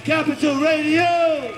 Capital Radio.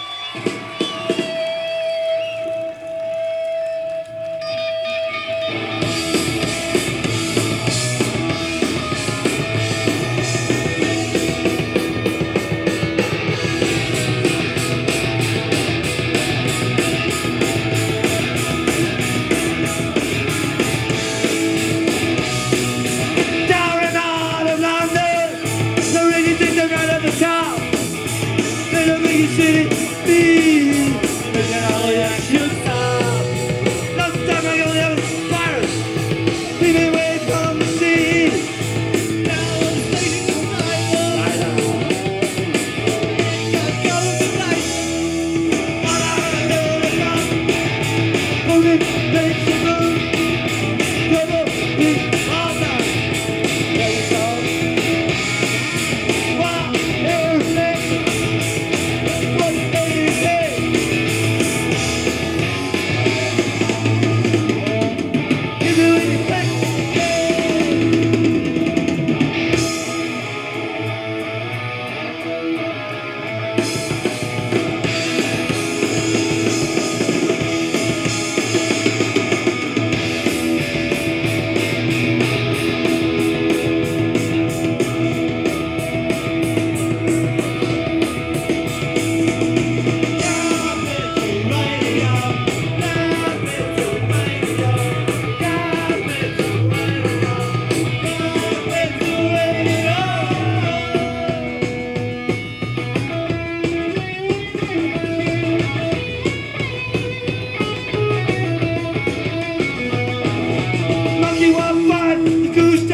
City, me, and now I should stop. Last time I only have a virus, leave me away from the sea. Now I'm stating the sidewalk. Can't go with the light. All I know is I'm moving, makes a move. Global, big, all night. There you go. Wow, everything.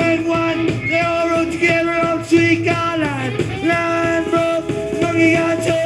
They all rode together on Sweet Garland. Land broke, monkey got